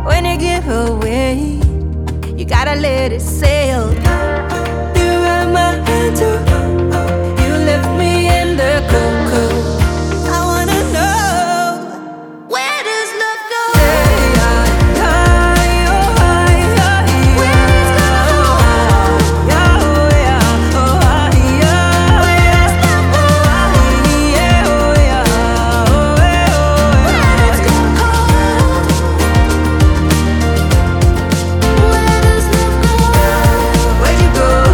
When you give away, you gotta let it sail.